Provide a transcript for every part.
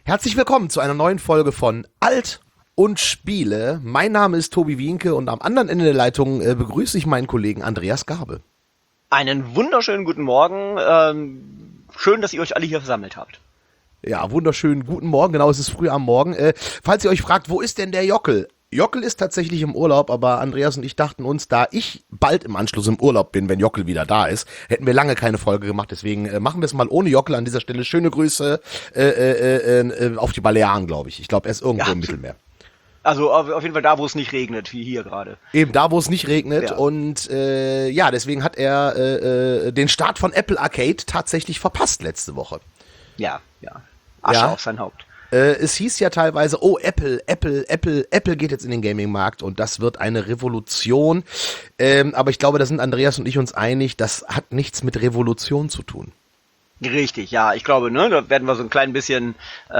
Herzlich willkommen zu einer neuen Folge von Alt und Spiele. Mein Name ist Tobi Wienke und am anderen Ende der Leitung begrüße ich meinen Kollegen Andreas Garbe. Einen wunderschönen guten Morgen. Schön, dass ihr euch alle hier versammelt habt. Ja, wunderschönen guten Morgen. Genau, es ist früh am Morgen. Falls ihr euch fragt, wo ist denn der Jockel? Jockel ist tatsächlich im Urlaub, aber Andreas und ich dachten uns, da ich bald im Anschluss im Urlaub bin, wenn Jockel wieder da ist, hätten wir lange keine Folge gemacht. Deswegen machen wir es mal ohne Jockel an dieser Stelle. Schöne Grüße auf die Balearen, glaube ich. Ich glaube, er ist irgendwo im Mittelmeer. Also auf jeden Fall da, wo es nicht regnet, wie hier gerade. Eben da, wo es nicht regnet. Ja. Und deswegen hat er den Start von Apple Arcade tatsächlich verpasst letzte Woche. Ja. Asche Ja. auf sein Haupt. Es hieß ja teilweise, oh, Apple geht jetzt in den Gaming-Markt und das wird eine Revolution. Aber ich glaube, da sind Andreas und ich uns einig, das hat nichts mit Revolution zu tun. Richtig, ja, ich glaube, ne, da werden wir so ein klein bisschen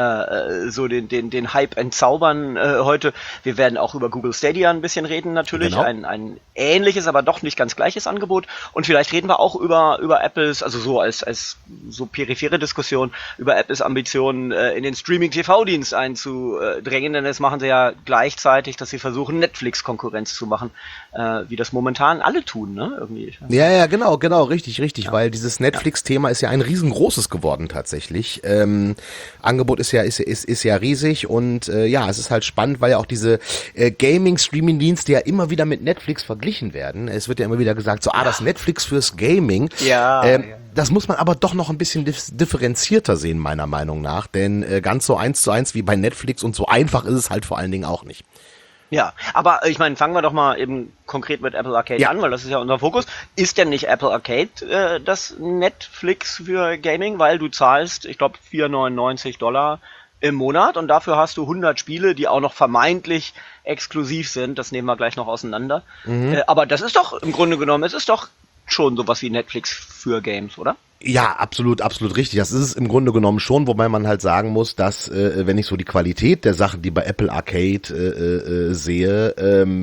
so den Hype entzaubern heute. Wir werden auch über Google Stadia ein bisschen reden natürlich, Genau. ein ähnliches, aber doch nicht ganz gleiches Angebot. Und vielleicht reden wir auch über Apples, also so als so periphere Diskussion, über Apples Ambitionen in den Streaming-TV-Dienst einzudrängen, denn das machen sie ja gleichzeitig, dass sie versuchen, Netflix Konkurrenz zu machen, wie das momentan alle tun, ne, irgendwie. Ja, genau, richtig, weil dieses Netflix-Thema ist ja ein riesengroßes geworden tatsächlich. Angebot ist ja riesig und es ist halt spannend, weil ja auch diese Gaming-Streaming-Dienste ja immer wieder mit Netflix verglichen werden. Es wird ja immer wieder gesagt, so, das Netflix fürs Gaming. Ja. Das muss man aber doch noch ein bisschen differenzierter sehen, meiner Meinung nach, denn ganz so 1:1 wie bei Netflix und so einfach ist es halt vor allen Dingen auch nicht. Ja, aber ich meine, fangen wir doch mal eben konkret mit Apple Arcade an, weil das ist ja unser Fokus. Ist denn nicht Apple Arcade das Netflix für Gaming? Weil du zahlst, ich glaube, $4,99 im Monat und dafür hast du 100 Spiele, die auch noch vermeintlich exklusiv sind. Das nehmen wir gleich noch auseinander. Aber das ist doch im Grunde genommen, es ist doch schon sowas wie Netflix für Games, oder? Ja, absolut richtig. Das ist es im Grunde genommen schon, wobei man halt sagen muss, dass, wenn ich so die Qualität der Sachen, die bei Apple Arcade sehe,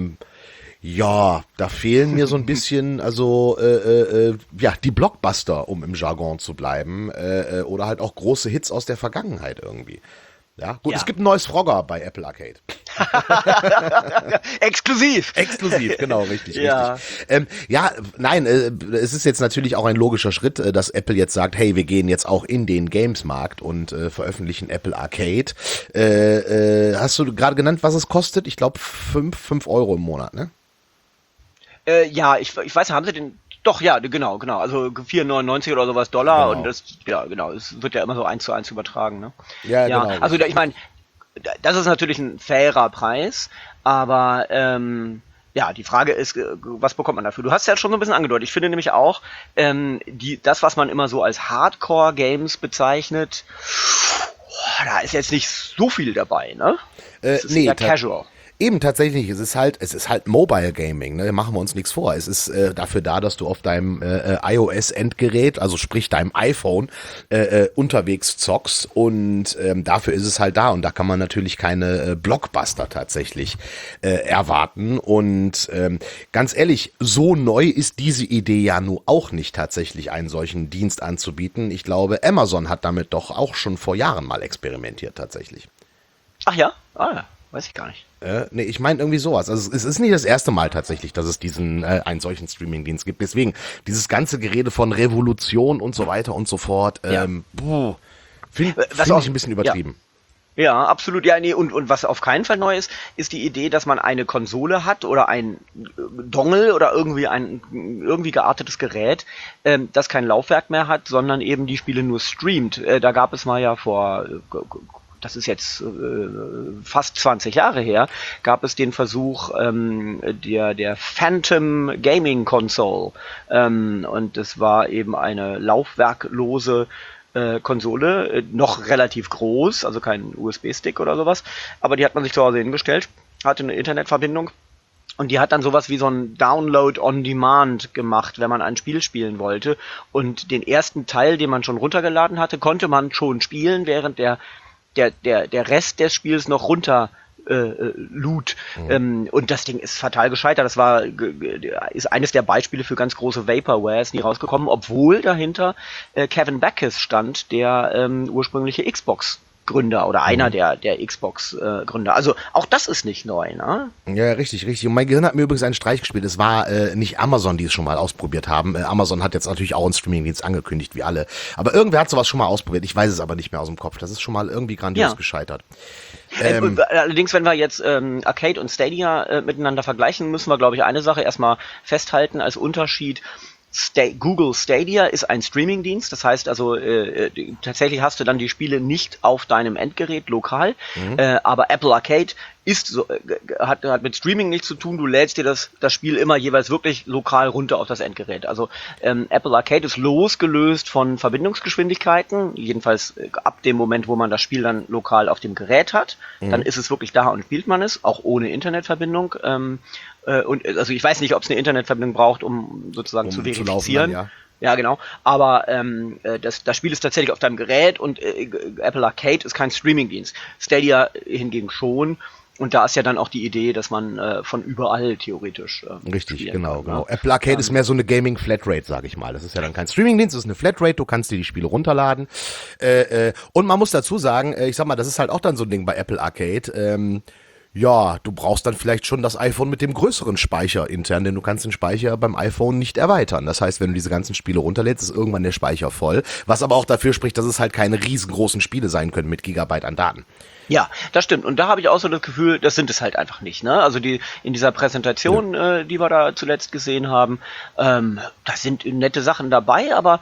da fehlen mir so ein bisschen, die Blockbuster, um im Jargon zu bleiben, oder halt auch große Hits aus der Vergangenheit irgendwie. Ja, gut, Ja. Es gibt ein neues Frogger bei Apple Arcade. Exklusiv, genau, richtig. Ja. Es ist jetzt natürlich auch ein logischer Schritt, dass Apple jetzt sagt, hey, wir gehen jetzt auch in den Games-Markt und veröffentlichen Apple Arcade. Hast du gerade genannt, was es kostet? Ich glaube 5 Euro im Monat, ne? Ich weiß, haben sie den... Doch, ja, genau. Also 4,99 oder sowas Dollar Genau. und das, genau, es wird ja immer so 1:1 übertragen, ne? Ja, genau. Also ich meine, das ist natürlich ein fairer Preis, aber die Frage ist, was bekommt man dafür? Du hast ja schon so ein bisschen angedeutet. Ich finde nämlich auch, das, was man immer so als Hardcore-Games bezeichnet, da ist jetzt nicht so viel dabei, ne? Es ist eher casual. Eben tatsächlich, es ist halt Mobile Gaming, ne? Machen wir uns nichts vor. Es ist dafür da, dass du auf deinem iOS-Endgerät, also sprich deinem iPhone, unterwegs zockst und dafür ist es halt da und da kann man natürlich keine Blockbuster tatsächlich erwarten und ganz ehrlich, so neu ist diese Idee ja nun auch nicht tatsächlich, einen solchen Dienst anzubieten. Ich glaube, Amazon hat damit doch auch schon vor Jahren mal experimentiert tatsächlich. Ach ja? Weiß ich gar nicht. Ich meine irgendwie sowas. Also es ist nicht das erste Mal tatsächlich, dass es einen solchen Streaming-Dienst gibt. Deswegen, dieses ganze Gerede von Revolution und so weiter und so fort, finde ich ein bisschen übertrieben. Ja, absolut. Ja, nee, und was auf keinen Fall neu ist, ist die Idee, dass man eine Konsole hat oder ein Dongle oder irgendwie ein irgendwie geartetes Gerät, das kein Laufwerk mehr hat, sondern eben die Spiele nur streamt. Da gab es mal ja das ist jetzt fast 20 Jahre her, gab es den Versuch der Phantom Gaming Console. Und das war eben eine laufwerklose Konsole, noch relativ groß, also kein USB-Stick oder sowas, aber die hat man sich zu Hause hingestellt, hatte eine Internetverbindung. Und die hat dann sowas wie so ein Download on Demand gemacht, wenn man ein Spiel spielen wollte. Und den ersten Teil, den man schon runtergeladen hatte, konnte man schon spielen, während der Rest des Spiels noch runter lud. Und das Ding ist fatal gescheitert. Das ist eines der Beispiele für ganz große Vaporware, ist nie rausgekommen, obwohl dahinter Kevin Backus stand, der ursprüngliche Xbox Xbox-Gründer oder einer der Xbox-Gründer. Also auch das ist nicht neu, ne? Ja, richtig, richtig. Und mein Gehirn hat mir übrigens einen Streich gespielt. Es war nicht Amazon, die es schon mal ausprobiert haben. Amazon hat jetzt natürlich auch einen Streamingdienst angekündigt, wie alle. Aber irgendwer hat sowas schon mal ausprobiert. Ich weiß es aber nicht mehr aus dem Kopf. Das ist schon mal irgendwie grandios gescheitert. Allerdings, wenn wir jetzt Arcade und Stadia miteinander vergleichen, müssen wir, glaube ich, eine Sache erstmal festhalten als Unterschied. Google Stadia ist ein Streamingdienst, das heißt also tatsächlich hast du dann die Spiele nicht auf deinem Endgerät lokal, aber Apple Arcade ist so, hat mit Streaming nichts zu tun, du lädst dir das Spiel immer jeweils wirklich lokal runter auf das Endgerät. Also Apple Arcade ist losgelöst von Verbindungsgeschwindigkeiten, jedenfalls ab dem Moment, wo man das Spiel dann lokal auf dem Gerät hat, dann ist es wirklich da und spielt man es, auch ohne Internetverbindung. Und also ich weiß nicht, ob es eine Internetverbindung braucht, um sozusagen zu verifizieren. Laufen, ja, genau. Aber das Spiel ist tatsächlich auf deinem Gerät und Apple Arcade ist kein Streamingdienst. Stadia hingegen schon. Und da ist ja dann auch die Idee, dass man von überall theoretisch richtig, genau. Apple Arcade ist mehr so eine Gaming-Flatrate, sage ich mal. Das ist ja dann kein Streamingdienst, das ist eine Flatrate, du kannst dir die Spiele runterladen. Und man muss dazu sagen, ich sag mal, das ist halt auch dann so ein Ding bei Apple Arcade. Ja, du brauchst dann vielleicht schon das iPhone mit dem größeren Speicher intern, denn du kannst den Speicher beim iPhone nicht erweitern. Das heißt, wenn du diese ganzen Spiele runterlädst, ist irgendwann der Speicher voll. Was aber auch dafür spricht, dass es halt keine riesengroßen Spiele sein können mit Gigabyte an Daten. Ja, das stimmt. Und da habe ich auch so das Gefühl, das sind es halt einfach nicht. Ne? Also in dieser Präsentation, die wir da zuletzt gesehen haben, da sind nette Sachen dabei, aber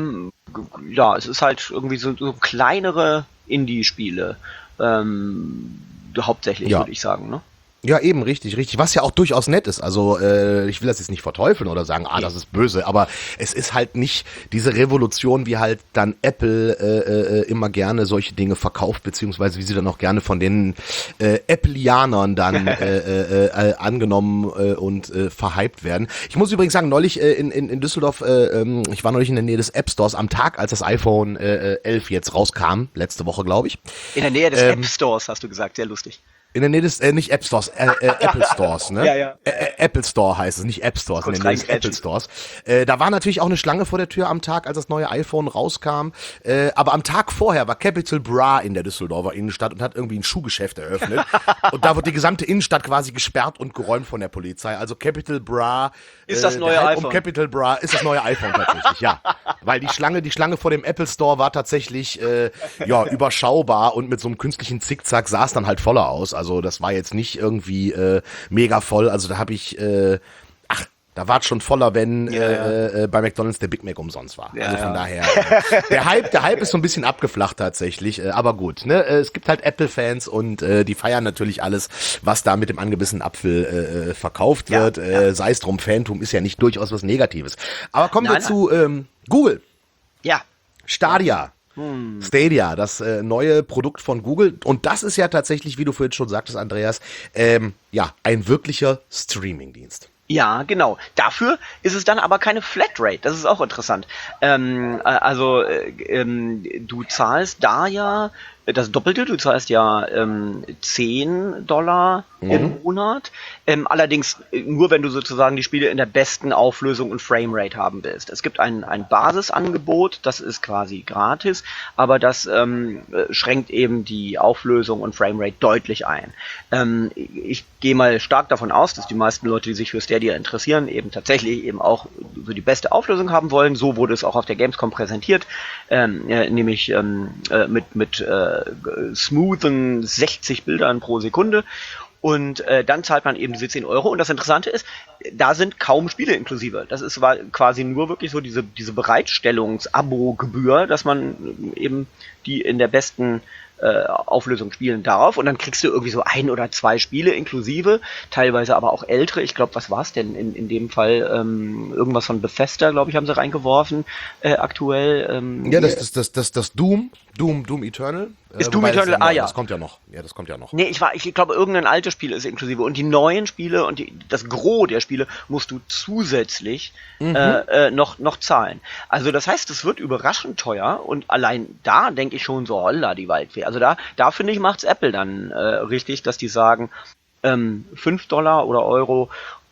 ja, es ist halt irgendwie so kleinere Indie-Spiele. Hauptsächlich, würde ich sagen, ne? Ja, eben, richtig, richtig. Was ja auch durchaus nett ist. Also ich will das jetzt nicht verteufeln oder sagen, das ist böse, aber es ist halt nicht diese Revolution, wie halt dann Apple immer gerne solche Dinge verkauft, beziehungsweise wie sie dann auch gerne von den Appleianern dann angenommen und verhypt werden. Ich muss übrigens sagen, neulich in Düsseldorf, ich war neulich in der Nähe des App Stores am Tag, als das iPhone 11 jetzt rauskam, letzte Woche, glaube ich. In der Nähe des App Stores, hast du gesagt, sehr lustig. In der Nähe des, nicht App Stores, Apple Stores, ne? Ja. Apple Store heißt es, nicht App Stores, in der Nähe des Apple Stores. Da war natürlich auch eine Schlange vor der Tür am Tag, als das neue iPhone rauskam. Aber am Tag vorher war Capital Bra in der Düsseldorfer Innenstadt und hat irgendwie ein Schuhgeschäft eröffnet. Und da wird die gesamte Innenstadt quasi gesperrt und geräumt von der Polizei. Also Capital Bra ist das neue iPhone. Um Capital Bra ist das neue iPhone tatsächlich, ja. Weil die Schlange vor dem Apple Store war tatsächlich überschaubar und mit so einem künstlichen Zickzack sah es dann halt voller aus. Also das war jetzt nicht irgendwie mega voll. Also da habe ich, da war es schon voller, wenn bei McDonald's der Big Mac umsonst war. Ja, also von daher, der Hype ist so ein bisschen abgeflacht tatsächlich. Aber gut, ne? Es gibt halt Apple-Fans und die feiern natürlich alles, was da mit dem angebissenen Apfel verkauft wird. Sei es drum, Fantum ist ja nicht durchaus was Negatives. Aber kommen wir zu Google. Ja. Stadia. Stadia, das neue Produkt von Google. Und das ist ja tatsächlich, wie du vorhin schon sagtest, Andreas, ein wirklicher Streamingdienst. Ja, genau. Dafür ist es dann aber keine Flatrate. Das ist auch interessant. Du zahlst da ja das Doppelte. Du zahlst ja $10 im Monat. Allerdings nur, wenn du sozusagen die Spiele in der besten Auflösung und Framerate haben willst. Es gibt ein Basisangebot, das ist quasi gratis, aber das schränkt eben die Auflösung und Framerate deutlich ein. Ich gehe mal stark davon aus, dass die meisten Leute, die sich für Stadia interessieren, eben tatsächlich eben auch so die beste Auflösung haben wollen. So wurde es auch auf der Gamescom präsentiert, nämlich mit smoothen 60 Bildern pro Sekunde. Und dann zahlt man eben diese 10 Euro. Und das Interessante ist, da sind kaum Spiele inklusive. Das ist quasi nur wirklich so diese Bereitstellungs-Abo-Gebühr, dass man eben die in der besten Auflösung spielen darf. Und dann kriegst du irgendwie so 1 oder 2 Spiele inklusive, teilweise aber auch ältere. Ich glaube, was war es denn in dem Fall? Irgendwas von Bethesda, glaube ich, haben sie reingeworfen aktuell. Das Doom Eternal. Ist Doom Eternal, Das kommt ja noch. Ja, das kommt ja noch. Nee, ich glaube, irgendein altes Spiel ist inklusive. Und die neuen Spiele und das Gros der Spiele musst du zusätzlich noch zahlen. Also das heißt, es wird überraschend teuer und allein da denke ich schon so, holla, die Waldfee. Also da finde ich, macht's Apple dann richtig, dass die sagen, $5 oder Euro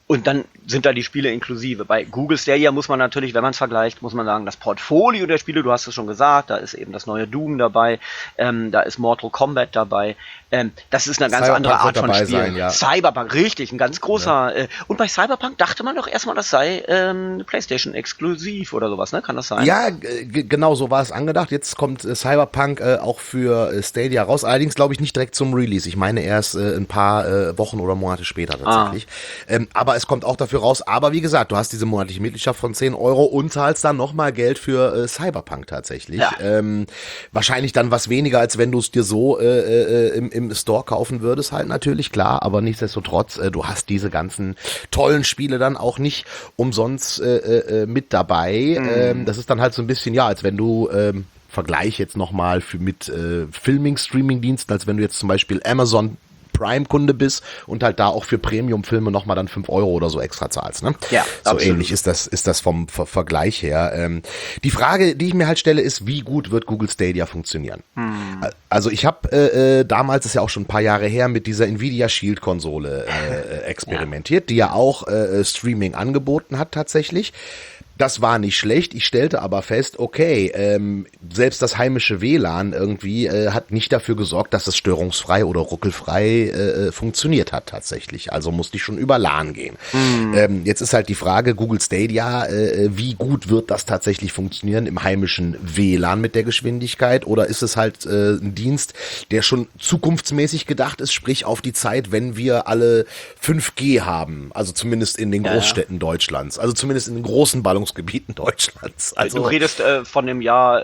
Und dann sind da die Spiele inklusive. Bei Google Stadia muss man natürlich, wenn man es vergleicht, muss man sagen, das Portfolio der Spiele, du hast es schon gesagt, da ist eben das neue Doom dabei, da ist Mortal Kombat dabei, das ist eine ganz andere Art von Spiel. Sein, ja. Cyberpunk, richtig, ein ganz großer, und bei Cyberpunk dachte man doch erstmal, das sei PlayStation exklusiv oder sowas, ne? Kann das sein? Ja, genau so war es angedacht. Jetzt kommt Cyberpunk auch für Stadia raus, allerdings glaube ich nicht direkt zum Release. Ich meine erst ein paar Wochen oder Monate später tatsächlich. Aber es kommt auch dafür raus. Aber wie gesagt, du hast diese monatliche Mitgliedschaft von 10 Euro und zahlst dann nochmal Geld für Cyberpunk tatsächlich. Ja. Wahrscheinlich dann was weniger, als wenn du es dir so im Store kaufen würdest, halt natürlich, klar. Aber nichtsdestotrotz, du hast diese ganzen tollen Spiele dann auch nicht umsonst mit dabei. Das ist dann halt so ein bisschen, ja, als wenn du Vergleich jetzt nochmal mit Filming-Streaming-Diensten, als wenn du jetzt zum Beispiel Amazon Prime-Kunde bist und halt da auch für Premium-Filme nochmal dann 5 Euro oder so extra zahlst, ne? Ja, so absolut. Ähnlich ist das vom Vergleich her. Die Frage, die ich mir halt stelle, ist, wie gut wird Google Stadia funktionieren? Also ich habe damals, ist ja auch schon ein paar Jahre her, mit dieser Nvidia Shield-Konsole experimentiert, die ja auch Streaming angeboten hat tatsächlich. Das war nicht schlecht, ich stellte aber fest, okay, selbst das heimische WLAN irgendwie hat nicht dafür gesorgt, dass es störungsfrei oder ruckelfrei funktioniert hat tatsächlich. Also musste ich schon über LAN gehen. Jetzt ist halt die Frage, Google Stadia, wie gut wird das tatsächlich funktionieren im heimischen WLAN mit der Geschwindigkeit? Oder ist es halt ein Dienst, der schon zukunftsmäßig gedacht ist, sprich auf die Zeit, wenn wir alle 5G haben, also zumindest in den Großstädten Deutschlands, also zumindest in den großen Ballungsgebieten Deutschlands. Also, du redest von dem Jahr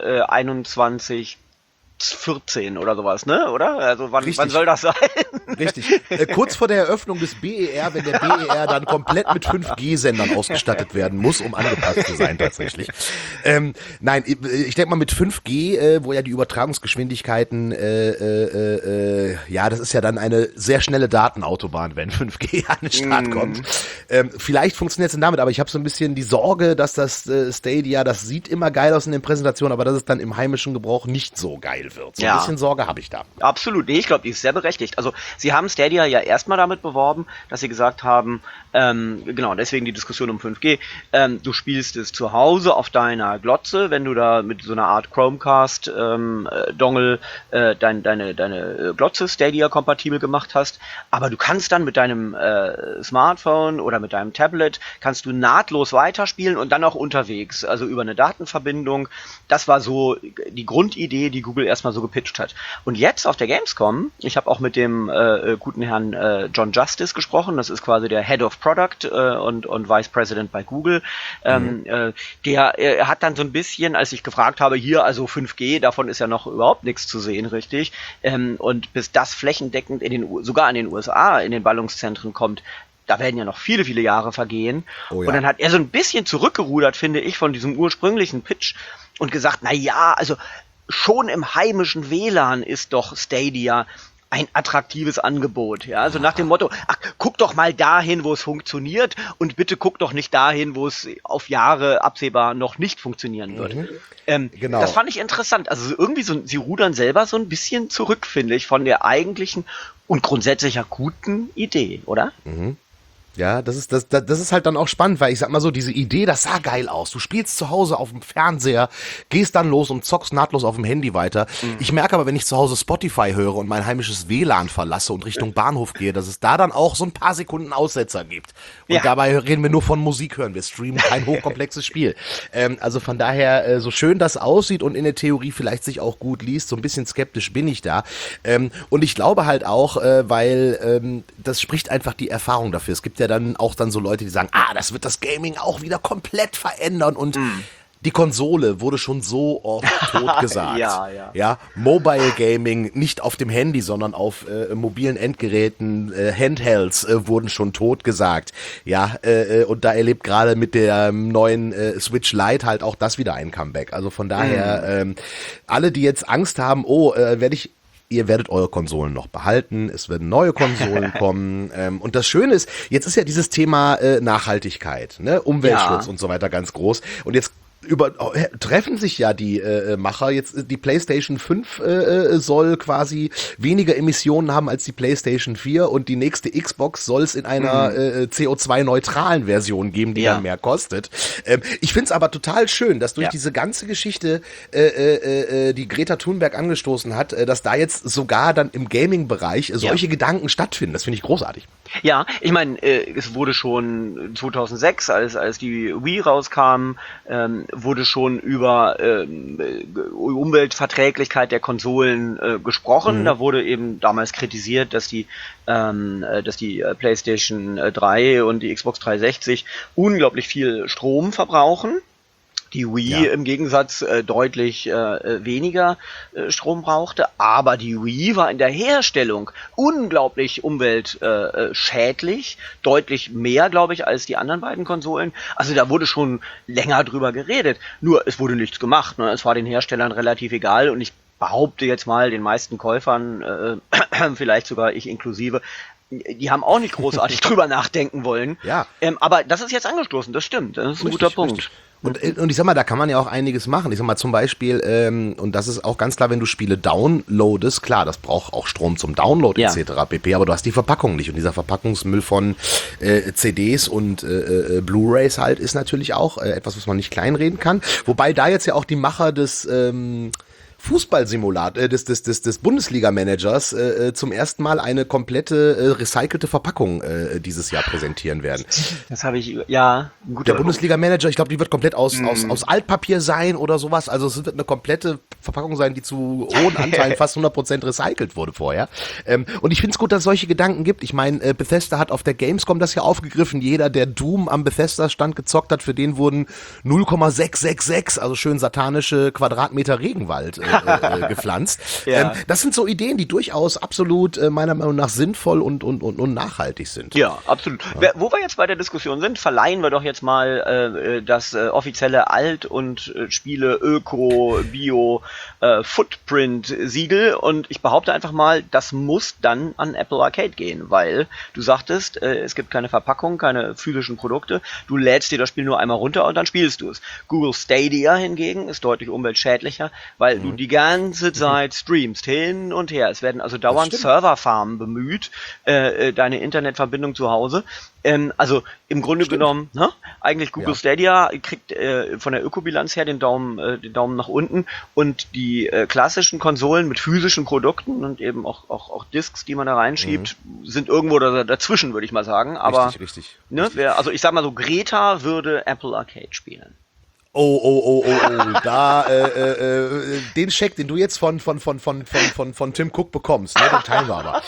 2114 oder sowas, ne? Oder? Also wann soll das sein? Richtig. Kurz vor der Eröffnung des BER, wenn der BER dann komplett mit 5G-Sendern ausgestattet werden muss, um angepasst zu sein tatsächlich. Nein, ich denke mal mit 5G, wo ja die Übertragungsgeschwindigkeiten, ja, das ist ja dann eine sehr schnelle Datenautobahn, wenn 5G an den Start kommt. Vielleicht funktioniert es dann damit, aber ich habe so ein bisschen die Sorge, dass das Stadia, das sieht immer geil aus in den Präsentationen, aber dass es dann im heimischen Gebrauch nicht so geil wird. So ein bisschen Sorge habe ich da. Absolut, nee, ich glaube, die ist sehr berechtigt. Also sie haben Stadia ja erstmal damit beworben, dass sie gesagt haben, genau, deswegen die Diskussion um 5G, du spielst es zu Hause auf deiner Glotze, wenn du da mit so einer Art Chromecast Dongle deine Glotze Stadia kompatibel gemacht hast, aber du kannst dann mit deinem Smartphone oder mit deinem Tablet, kannst du nahtlos weiterspielen und dann auch unterwegs, also über eine Datenverbindung. Das war so die Grundidee, die Google erstmal so gepitcht hat. Und jetzt auf der Gamescom, ich habe auch mit dem guten Herrn John Justice gesprochen, das ist quasi der Head of Product und Vice President bei Google. Der hat dann so ein bisschen, als ich gefragt habe, hier also 5G, davon ist ja noch überhaupt nichts zu sehen, richtig. Und bis das flächendeckend sogar in den USA in den Ballungszentren kommt, da werden ja noch viele, viele Jahre vergehen. Oh ja. Und dann hat er so ein bisschen zurückgerudert, finde ich, von diesem ursprünglichen Pitch und gesagt, na ja, also schon im heimischen WLAN ist doch Stadia ein attraktives Angebot, ja, also nach dem Motto, ach, guck doch mal dahin, wo es funktioniert und bitte guck doch nicht dahin, wo es auf Jahre absehbar noch nicht funktionieren wird. Genau. Das fand ich interessant, also irgendwie sie rudern selber so ein bisschen zurück, finde ich, von der eigentlichen und grundsätzlich ja guten Idee, oder? Ja, das ist halt dann auch spannend, weil ich sag mal so, diese Idee, das sah geil aus. Du spielst zu Hause auf dem Fernseher, gehst dann los und zockst nahtlos auf dem Handy weiter. Ich merke aber, wenn ich zu Hause Spotify höre und mein heimisches WLAN verlasse und Richtung Bahnhof gehe, dass es da dann auch so ein paar Sekunden Aussetzer gibt. Und dabei reden wir nur von Musik hören. Wir streamen kein hochkomplexes Spiel. Also von daher, so schön das aussieht und in der Theorie vielleicht sich auch gut liest, so ein bisschen skeptisch bin ich da. Und ich glaube halt auch, weil das spricht einfach die Erfahrung dafür. Es gibt ja dann so Leute, die sagen, das wird das Gaming auch wieder komplett verändern und die Konsole wurde schon so oft tot gesagt. Ja, Mobile Gaming nicht auf dem Handy, sondern auf mobilen Endgeräten, Handhelds wurden schon tot gesagt. Ja, und da erlebt gerade mit der neuen Switch Lite halt auch das wieder ein Comeback. Also von daher, alle, die jetzt Angst haben, ihr werdet eure Konsolen noch behalten, es werden neue Konsolen kommen. Und das Schöne ist, jetzt ist ja dieses Thema Nachhaltigkeit, ne? Umweltschutz und so weiter ganz groß. Und jetzt treffen sich ja die Macher. Jetzt die PlayStation 5 soll quasi weniger Emissionen haben als die PlayStation 4 und die nächste Xbox soll es in einer CO2-neutralen Version geben, die dann mehr kostet. Ich find's aber total schön, dass durch diese ganze Geschichte, die Greta Thunberg angestoßen hat, dass da jetzt sogar dann im Gaming-Bereich solche Gedanken stattfinden. Das finde ich großartig. Ja, ich meine, es wurde schon 2006, als die Wii rauskam, wurde schon über Umweltverträglichkeit der Konsolen gesprochen. Da wurde eben damals kritisiert, dass die PlayStation 3 und die Xbox 360 unglaublich viel Strom verbrauchen. Die Wii im Gegensatz deutlich weniger Strom brauchte, aber die Wii war in der Herstellung unglaublich umweltschädlich, deutlich mehr, glaube ich, als die anderen beiden Konsolen. Also da wurde schon länger drüber geredet, nur es wurde nichts gemacht. Ne? Es war den Herstellern relativ egal und ich behaupte jetzt mal, den meisten Käufern, vielleicht sogar ich inklusive, die haben auch nicht großartig drüber nachdenken wollen. Ja. Aber das ist jetzt angestoßen, das stimmt, das ist ein guter Punkt. Richtig. Und ich sag mal, da kann man ja auch einiges machen. Ich sag mal zum Beispiel, und das ist auch ganz klar, wenn du Spiele downloadest, klar, das braucht auch Strom zum Download etc. pp., aber du hast die Verpackung nicht. Und dieser Verpackungsmüll von CDs und Blu-rays halt ist natürlich auch etwas, was man nicht kleinreden kann. Wobei da jetzt ja auch die Macher des Fußballsimulator des Bundesliga-Managers zum ersten Mal eine komplette recycelte Verpackung dieses Jahr präsentieren werden. Das habe ich, Der Bundesliga-Manager, ich glaube, die wird komplett aus Altpapier sein oder sowas. Also es wird eine komplette Verpackung sein, die zu hohen Anteilen fast 100% recycelt wurde vorher. Und ich finde es gut, dass es solche Gedanken gibt. Ich meine, Bethesda hat auf der Gamescom das ja aufgegriffen. Jeder, der Doom am Bethesda-Stand gezockt hat, für den wurden 0,666, also schön satanische Quadratmeter Regenwald gepflanzt. Das sind so Ideen, die durchaus absolut meiner Meinung nach sinnvoll und nachhaltig sind. Ja, absolut. Ja. Wo wir jetzt bei der Diskussion sind, verleihen wir doch jetzt mal das offizielle Alt- und Spiele Öko, Bio, Footprint-Siegel und ich behaupte einfach mal, das muss dann an Apple Arcade gehen, weil du sagtest, es gibt keine Verpackung, keine physischen Produkte, du lädst dir das Spiel nur einmal runter und dann spielst du es. Google Stadia hingegen ist deutlich umweltschädlicher, weil du die ganze Zeit streamst, hin und her. Es werden also dauernd Serverfarmen bemüht, deine Internetverbindung zu Hause. Also im Grunde genommen, ne? Eigentlich Google Stadia kriegt von der Ökobilanz her den Daumen nach unten und die klassischen Konsolen mit physischen Produkten und eben auch Discs, die man da reinschiebt, sind irgendwo dazwischen, würde ich mal sagen. Aber richtig. Ne, also ich sag mal so, Greta würde Apple Arcade spielen. Oh, da, den Scheck, den du jetzt von Tim Cook bekommst, ne, den teilen wir aber.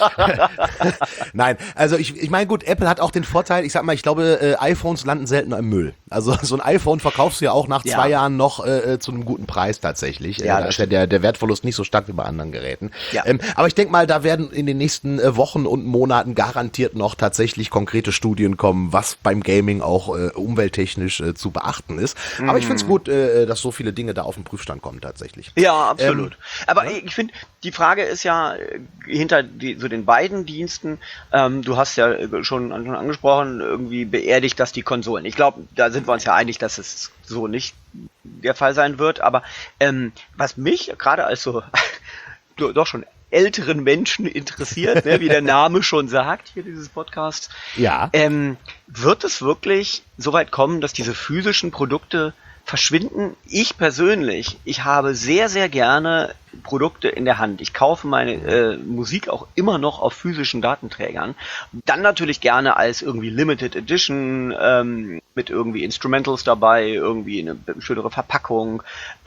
Nein, also ich meine, gut, Apple hat auch den Vorteil, ich sag mal, ich glaube, iPhones landen seltener im Müll. Also so ein iPhone verkaufst du ja auch nach 2 Jahren noch zu einem guten Preis tatsächlich. Da ist ja der Wertverlust nicht so stark wie bei anderen Geräten. Ja. Aber ich denke mal, da werden in den nächsten Wochen und Monaten garantiert noch tatsächlich konkrete Studien kommen, was beim Gaming auch umwelttechnisch zu beachten ist. Aber ich finde es gut, dass so viele Dinge da auf den Prüfstand kommen tatsächlich. Ja, absolut. Aber ich finde, die Frage ist ja hinter so den beiden Diensten, du hast ja schon angesprochen, irgendwie beerdigt das die Konsolen. Ich glaube, da sind wir uns ja einig, dass es so nicht der Fall sein wird. Aber was mich gerade als so doch schon älteren Menschen interessiert, ne, wie der Name schon sagt, hier dieses Podcasts, wird es wirklich so weit kommen, dass diese physischen Produkte verschwinden? Ich persönlich, ich habe sehr, sehr gerne Produkte in der Hand. Ich kaufe meine Musik auch immer noch auf physischen Datenträgern. Dann natürlich gerne als irgendwie Limited Edition, mit irgendwie Instrumentals dabei, irgendwie eine schönere Verpackung,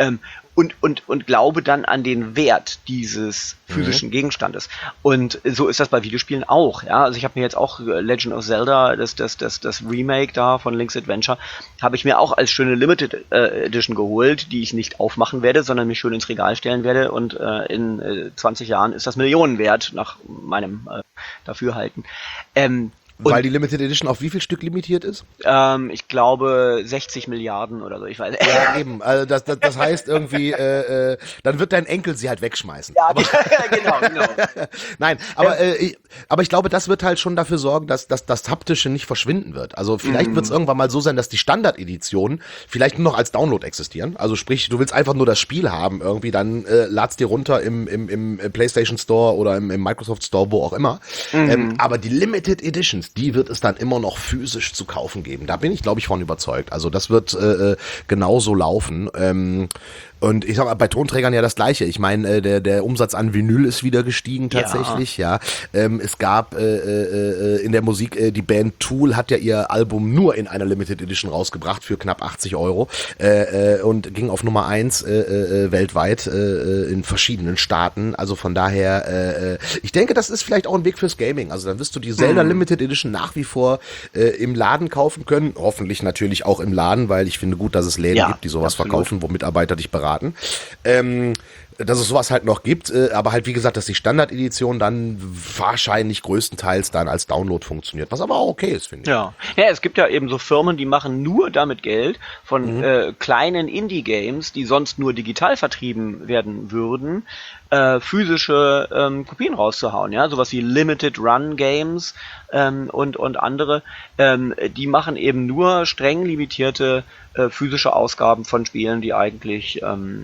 und glaube dann an den Wert dieses physischen Gegenstandes. Und so ist das bei Videospielen auch. Ja, also ich habe mir jetzt auch Legend of Zelda, das Remake da von Link's Adventure, habe ich mir auch als schöne Limited Edition geholt, die ich nicht aufmachen werde, sondern mich schön ins Regal stellen werde. Und in 20 Jahren ist das Millionen wert, nach meinem Dafürhalten. Weil die Limited Edition auf wie viel Stück limitiert ist? Ich glaube 60 Milliarden oder so, ich weiß. Ja, eben. Also das heißt irgendwie, dann wird dein Enkel sie halt wegschmeißen. Ja, Aber, genau. nein, aber ich glaube, das wird halt schon dafür sorgen, dass das Haptische nicht verschwinden wird. Also vielleicht wird es irgendwann mal so sein, dass die Standard-Editionen vielleicht nur noch als Download existieren. Also sprich, du willst einfach nur das Spiel haben irgendwie, dann lad's dir runter im PlayStation Store oder im Microsoft Store, wo auch immer. Aber die Limited Editions, die wird es dann immer noch physisch zu kaufen geben. Da bin ich, glaube ich, von überzeugt. Also das wird genauso laufen. Und ich sag mal, bei Tonträgern ja das Gleiche. Ich meine, der Umsatz an Vinyl ist wieder gestiegen tatsächlich, ja. Es gab in der Musik, die Band Tool hat ja ihr Album nur in einer Limited Edition rausgebracht für knapp 80 Euro und ging auf Nummer 1 weltweit in verschiedenen Staaten. Also von daher, ich denke, das ist vielleicht auch ein Weg fürs Gaming. Also dann wirst du die Zelda Limited Edition nach wie vor im Laden kaufen können. Hoffentlich natürlich auch im Laden, weil ich finde gut, dass es Läden gibt, die sowas verkaufen, wo Mitarbeiter dich beraten. Dass es sowas halt noch gibt, aber halt wie gesagt, dass die Standard-Edition dann wahrscheinlich größtenteils dann als Download funktioniert, was aber auch okay ist, finde ich. Ja, es gibt ja eben so Firmen, die machen nur damit Geld von kleinen Indie-Games, die sonst nur digital vertrieben werden würden, physische Kopien rauszuhauen, ja, sowas wie Limited Run Games und andere, die machen eben nur streng limitierte physische Ausgaben von Spielen, die eigentlich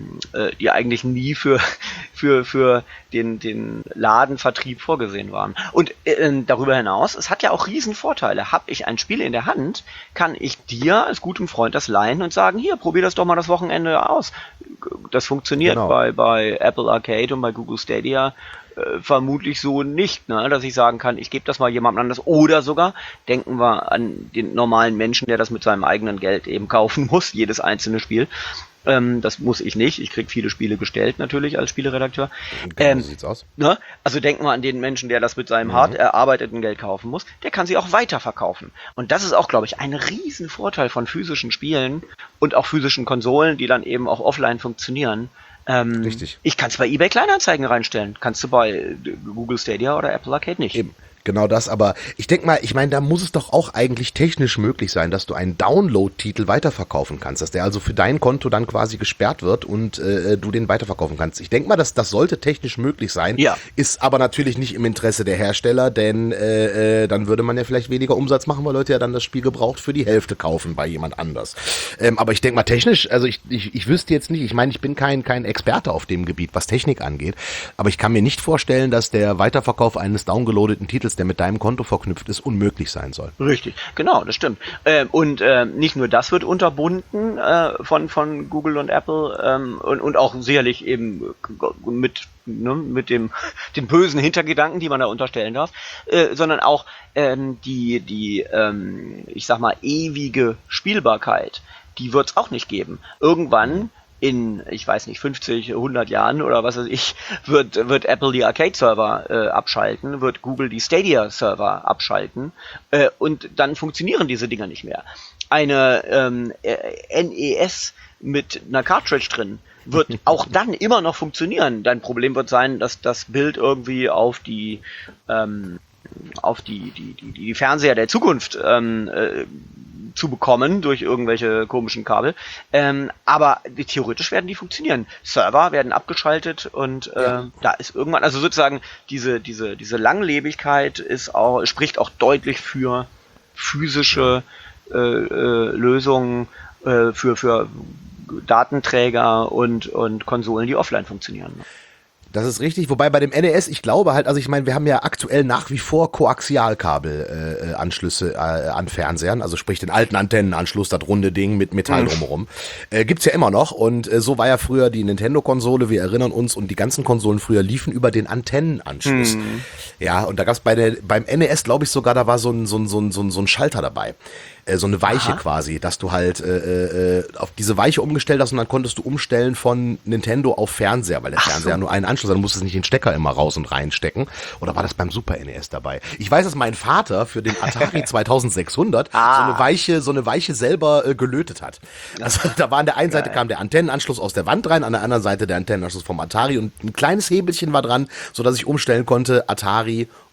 nie für den Ladenvertrieb vorgesehen waren. Und darüber hinaus, es hat ja auch riesen Vorteile. Hab ich ein Spiel in der Hand, kann ich dir als gutem Freund das leihen und sagen, hier, probier das doch mal das Wochenende aus. Das funktioniert bei Apple Arcade und bei Google Stadia vermutlich so nicht, ne? Dass ich sagen kann, ich gebe das mal jemandem anders. Oder sogar, denken wir an den normalen Menschen, der das mit seinem eigenen Geld eben kaufen muss, jedes einzelne Spiel. Das muss ich nicht. Ich kriege viele Spiele gestellt natürlich als Spieleredakteur. So sieht's aus. Ne? Also denken wir an den Menschen, der das mit seinem hart erarbeiteten Geld kaufen muss. Der kann sie auch weiterverkaufen. Und das ist auch, glaube ich, ein riesen Vorteil von physischen Spielen und auch physischen Konsolen, die dann eben auch offline funktionieren. Richtig. Ich kann es bei eBay Kleinanzeigen reinstellen. Kannst du bei Google Stadia oder Apple Arcade nicht. Eben. Genau das, aber ich denke mal, da muss es doch auch eigentlich technisch möglich sein, dass du einen Download-Titel weiterverkaufen kannst, dass der also für dein Konto dann quasi gesperrt wird und du den weiterverkaufen kannst. Ich denke mal, das sollte technisch möglich sein, ist aber natürlich nicht im Interesse der Hersteller, denn dann würde man ja vielleicht weniger Umsatz machen, weil Leute ja dann das Spiel gebraucht für die Hälfte kaufen bei jemand anders. Aber ich denke mal technisch, also ich wüsste jetzt nicht, ich meine, ich bin kein Experte auf dem Gebiet, was Technik angeht, aber ich kann mir nicht vorstellen, dass der Weiterverkauf eines downgeloadeten Titels, der mit deinem Konto verknüpft ist, unmöglich sein soll. Richtig, genau, das stimmt. Und nicht nur das wird unterbunden von Google und Apple und auch sicherlich eben mit den bösen Hintergedanken, die man da unterstellen darf, sondern auch die ich sag mal, ewige Spielbarkeit, die wird es auch nicht geben. Irgendwann in, ich weiß nicht, 50, 100 Jahren oder was weiß ich, wird Apple die Arcade-Server abschalten, wird Google die Stadia-Server abschalten und dann funktionieren diese Dinger nicht mehr. Eine NES mit einer Cartridge drin wird auch dann immer noch funktionieren. Dein Problem wird sein, dass das Bild irgendwie auf die Fernseher der Zukunft zu bekommen durch irgendwelche komischen Kabel. Aber theoretisch werden die funktionieren. Server werden abgeschaltet und da ist irgendwann, also sozusagen diese Langlebigkeit spricht auch deutlich für physische Lösungen für Datenträger und Konsolen, die offline funktionieren. Das ist richtig, wobei bei dem NES, ich glaube halt, also ich meine, wir haben ja aktuell nach wie vor Koaxialkabel-Anschlüsse an Fernsehern, also sprich den alten Antennenanschluss, das runde Ding mit Metall drumherum. Gibt's ja immer noch und so war ja früher die Nintendo-Konsole, wir erinnern uns, und die ganzen Konsolen früher liefen über den Antennenanschluss. Ja, und da gab's beim NES, glaube ich sogar, da war so ein Schalter dabei. So eine Weiche quasi, dass du halt auf diese Weiche umgestellt hast und dann konntest du umstellen von Nintendo auf Fernseher, weil der Fernseher ja nur einen Anschluss hat, dann musstest du nicht den Stecker immer raus und reinstecken. Oder war das beim Super NES dabei? Ich weiß, dass mein Vater für den Atari 2600 so eine Weiche selber gelötet hat. Also da war an der einen Seite kam der Antennenanschluss aus der Wand rein, an der anderen Seite der Antennenanschluss vom Atari und ein kleines Hebelchen war dran, sodass ich umstellen konnte, Atari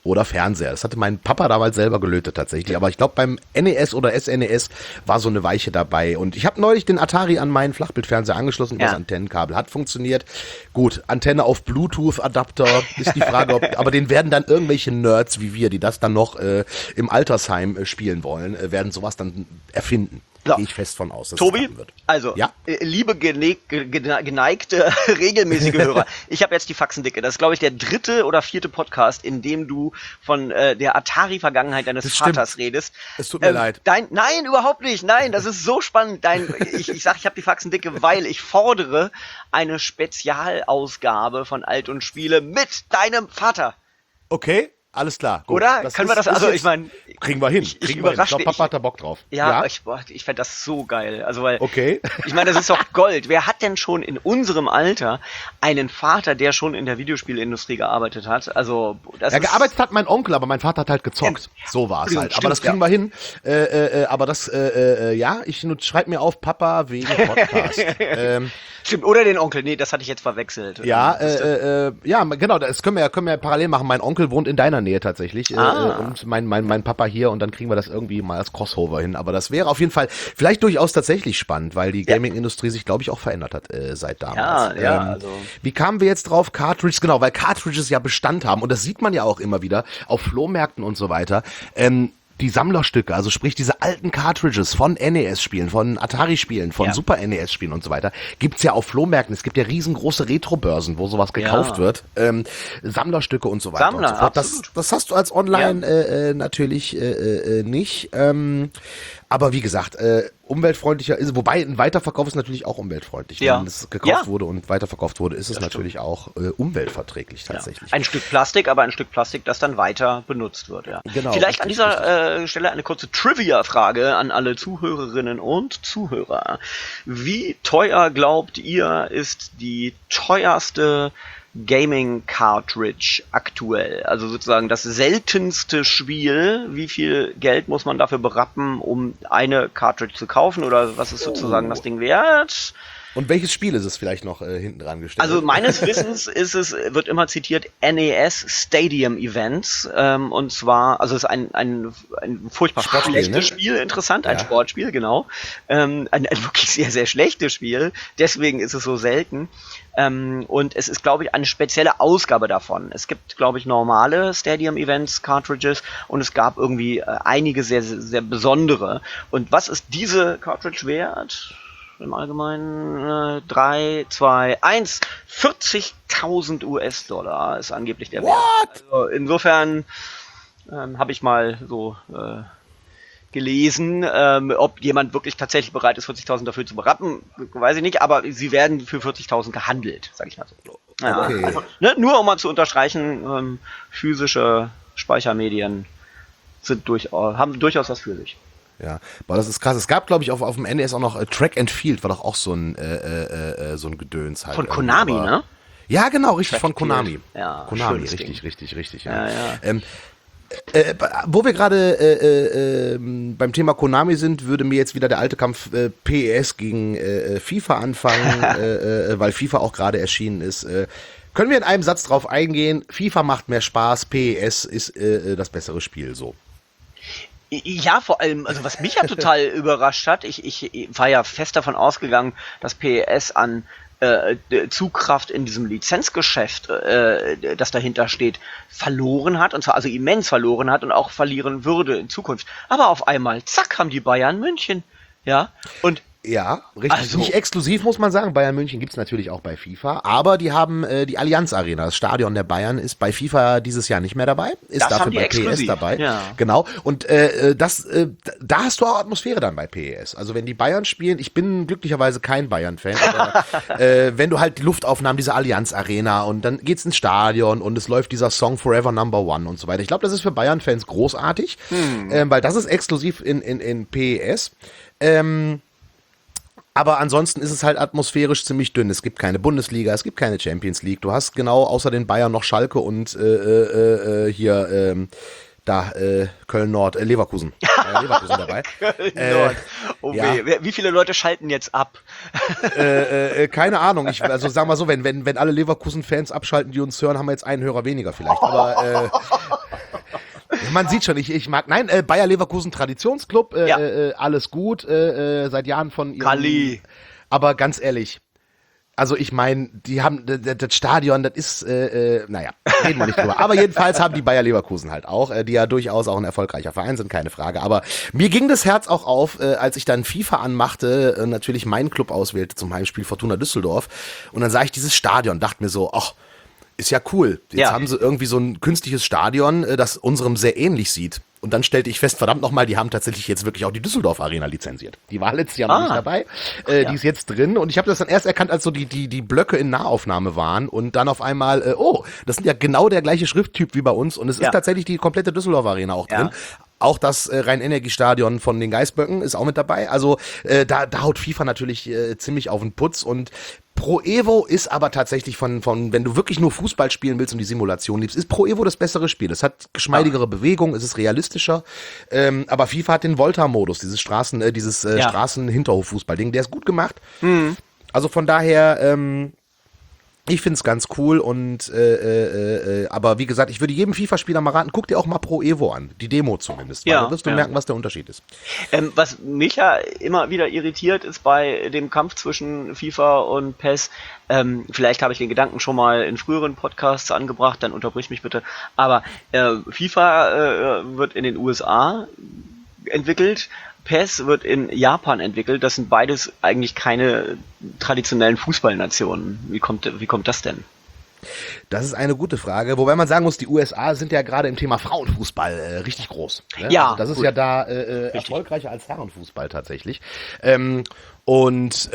oder Fernseher. Das hatte mein Papa damals selber gelötet tatsächlich. Aber ich glaube, beim NES oder SNES war so eine Weiche dabei. Und ich habe neulich den Atari an meinen Flachbildfernseher angeschlossen. Das Antennenkabel hat funktioniert. Gut, Antenne auf Bluetooth-Adapter ist die Frage, aber den werden dann irgendwelche Nerds wie wir, die das dann noch im Altersheim spielen wollen, werden sowas dann erfinden. So. Gehe ich fest von aus, dass Tobi, es wird. also, Ja? liebe geneigte, regelmäßige Hörer, ich habe jetzt die Faxendicke. Das ist, glaube ich, der 3. oder 4. Podcast, in dem du von der Atari-Vergangenheit deines Das Vaters stimmt. redest. Es tut mir leid. Nein, überhaupt nicht. Nein, das ist so spannend. Ich sag, ich habe die Faxendicke, weil ich fordere eine Spezialausgabe von Alt und Spiele mit deinem Vater. Okay, alles klar. Gut. Oder? Können wir das, also ich meine... Kriegen wir hin. Ich Kriegen wir hin. Ich überrasche glaube, Papa hat da Bock drauf. Ja, ich fände das so geil. Also, weil, Okay. ich meine, das ist doch Gold. Wer hat denn schon in unserem Alter einen Vater, der schon in der Videospielindustrie gearbeitet hat? Also, das Ja, gearbeitet hat mein Onkel, aber mein Vater hat halt gezockt. So war es halt. Aber das kriegen wir hin. Aber das, ich schreib mir auf, Papa wegen Podcast. Stimmt, oder den Onkel. Nee, das hatte ich jetzt verwechselt. Genau, das können wir ja parallel machen. Mein Onkel wohnt in deiner Nähe tatsächlich. Und mein Papa hier, und dann kriegen wir das irgendwie mal als Crossover hin. Aber das wäre auf jeden Fall vielleicht durchaus tatsächlich spannend, weil die Gaming-Industrie sich, glaube ich, auch verändert hat seit damals. Also. Wie kamen wir jetzt drauf? Cartridges, genau, weil Cartridges ja Bestand haben, und das sieht man ja auch immer wieder auf Flohmärkten und so weiter. Die Sammlerstücke, also sprich diese alten Cartridges von NES-Spielen, von Atari-Spielen, von Super NES-Spielen und so weiter, gibt's ja auf Flohmärkten. Es gibt ja riesengroße Retro-Börsen, wo sowas gekauft wird. Sammlerstücke und so weiter. Sammler, und so fort. absolut. Das hast du als Online natürlich nicht. Aber wie gesagt, umweltfreundlicher ist, wobei ein Weiterverkauf ist natürlich auch umweltfreundlich. Wenn es gekauft wurde und weiterverkauft wurde, ist es natürlich auch umweltverträglich tatsächlich. Ein Stück Plastik, aber ein Stück Plastik, das dann weiter benutzt wird. Ja. Genau, Vielleicht an richtig, dieser Stelle eine kurze Trivia-Frage an alle Zuhörerinnen und Zuhörer. Wie teuer glaubt ihr, ist die teuerste Gaming Cartridge aktuell? Also sozusagen das seltenste Spiel. Wie viel Geld muss man dafür berappen, um eine Cartridge zu kaufen? Oder was ist sozusagen das Ding wert? Und welches Spiel ist es vielleicht noch hinten dran gestellt? Also meines Wissens wird immer zitiert NES Stadium Events. Und zwar, also es ist ein furchtbar schlechtes Spiel, interessant, ein Sportspiel, genau. Ein wirklich sehr, sehr schlechtes Spiel. Deswegen ist es so selten. Und es ist, glaube ich, eine spezielle Ausgabe davon. Es gibt, glaube ich, normale Stadium Events Cartridges, und es gab irgendwie einige sehr, sehr, sehr besondere. Und was ist diese Cartridge wert? Im Allgemeinen 3, 2, 1, 40.000 US-Dollar ist angeblich der Wert. Also insofern habe ich mal so gelesen, ob jemand wirklich tatsächlich bereit ist, 40.000 dafür zu berappen, weiß ich nicht, aber sie werden für 40.000 gehandelt, sag ich mal so. Ja, Okay. also, nur um mal zu unterstreichen, physische Speichermedien haben durchaus was für sich. Ja, aber das ist krass. Es gab, glaube ich, auf dem NES auch noch Track and Field, war doch auch so ein Gedöns halt. Von Konami, aber, ne? Ja, genau, richtig, Track von and Konami. Field. Ja, Konami, schönes richtig. Ja. Wo wir gerade beim Thema Konami sind, würde mir jetzt wieder der alte Kampf PES gegen FIFA anfangen, weil FIFA auch gerade erschienen ist. Können wir in einem Satz drauf eingehen? FIFA macht mehr Spaß, PES ist das bessere Spiel, so. Ja, vor allem, also was mich ja total überrascht hat, ich war ja fest davon ausgegangen, dass PES an Zugkraft in diesem Lizenzgeschäft, das dahinter steht, verloren hat, und zwar also immens verloren hat und auch verlieren würde in Zukunft. Aber auf einmal, zack, haben die Bayern München, ja, und Ja, richtig. Also, nicht exklusiv, muss man sagen. Bayern München gibt's natürlich auch bei FIFA. Aber die haben die Allianz Arena, das Stadion der Bayern, ist bei FIFA dieses Jahr nicht mehr dabei. Ist Das dafür haben die bei exklusiv, PES dabei. ja. Genau. Und da hast du auch Atmosphäre dann bei PES. Also wenn die Bayern spielen, ich bin glücklicherweise kein Bayern-Fan, aber wenn du halt die Luftaufnahmen dieser Allianz Arena, und dann geht's ins Stadion und es läuft dieser Song Forever Number One und so weiter. Ich glaube, das ist für Bayern-Fans großartig, weil das ist exklusiv in PES. Aber ansonsten ist es halt atmosphärisch ziemlich dünn. Es gibt keine Bundesliga, es gibt keine Champions League. Du hast genau außer den Bayern noch Schalke und Köln-Nord, Leverkusen. Leverkusen dabei. Köln-Nord. Oh ja. weh. Wie viele Leute schalten jetzt ab? Keine Ahnung. Also sag mal so, wenn alle Leverkusen-Fans abschalten, die uns hören, haben wir jetzt einen Hörer weniger vielleicht. Aber Man sieht schon, ich mag, nein, Bayer Leverkusen Traditionsclub, alles gut, seit Jahren von ihrem, Kalli. aber ganz ehrlich, also ich meine, die haben das Stadion, das ist, naja, reden wir nicht drüber. Aber jedenfalls haben die Bayer Leverkusen halt auch, die ja durchaus auch ein erfolgreicher Verein sind, keine Frage. Aber mir ging das Herz auch auf, als ich dann FIFA anmachte, natürlich meinen Club auswählte zum Heimspiel Fortuna Düsseldorf. Und dann sah ich dieses Stadion, dachte mir so, ach, ist ja cool. Jetzt haben sie irgendwie so ein künstliches Stadion, das unserem sehr ähnlich sieht. Und dann stellte ich fest, verdammt nochmal, die haben tatsächlich jetzt wirklich auch die Düsseldorf Arena lizenziert. Die war letztes Jahr noch nicht dabei. Die ist jetzt drin. Und ich habe das dann erst erkannt, als so die Blöcke in Nahaufnahme waren. Und dann auf einmal, das sind ja genau der gleiche Schrifttyp wie bei uns. Und es ist tatsächlich die komplette Düsseldorf Arena auch drin. Auch das Rhein-Energie-Stadion von den Geißböcken ist auch mit dabei. Also da haut FIFA natürlich ziemlich auf den Putz. Und Pro Evo ist aber tatsächlich von, wenn du wirklich nur Fußball spielen willst und die Simulation liebst, ist Pro Evo das bessere Spiel. Es hat geschmeidigere Bewegung, es ist realistischer. Aber FIFA hat den Volta-Modus, dieses Straßen-Hinterhof-Fußball-Ding, der ist gut gemacht. Mhm. Also von daher, ich find's ganz cool und aber wie gesagt, ich würde jedem FIFA-Spieler mal raten, guck dir auch mal Pro Evo an, die Demo zumindest, weil dann wirst du merken, was der Unterschied ist. Was mich ja immer wieder irritiert, ist bei dem Kampf zwischen FIFA und PES, vielleicht habe ich den Gedanken schon mal in früheren Podcasts angebracht, dann unterbrich mich bitte, aber FIFA wird in den USA entwickelt, PES wird in Japan entwickelt. Das sind beides eigentlich keine traditionellen Fußballnationen. Wie kommt das denn? Das ist eine gute Frage, wobei man sagen muss, die USA sind ja gerade im Thema Frauenfußball richtig groß. Ne? Ja, also das ist ja da erfolgreicher als Herrenfußball tatsächlich. Das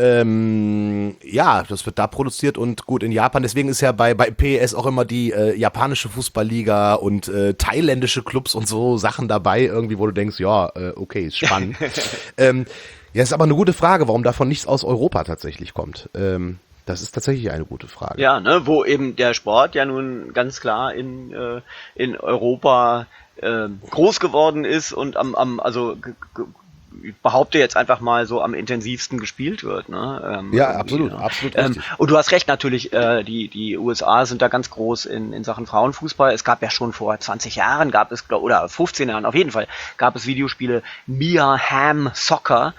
wird da produziert und gut in Japan. Deswegen ist ja bei PES auch immer die japanische Fußballliga und thailändische Clubs und so Sachen dabei, irgendwie, wo du denkst, ja, okay, ist spannend. Ist aber eine gute Frage, warum davon nichts aus Europa tatsächlich kommt. Das ist tatsächlich eine gute Frage. Ja, ne, wo eben der Sport ja nun ganz klar in Europa groß geworden ist und ich behaupte jetzt einfach mal so am intensivsten gespielt wird. Ne? Absolut richtig. Und du hast recht, natürlich, die USA sind da ganz groß in Sachen Frauenfußball. Es gab ja schon vor 20 Jahren, oder 15 Jahren auf jeden Fall, gab es Videospiele Mia Hamm Soccer,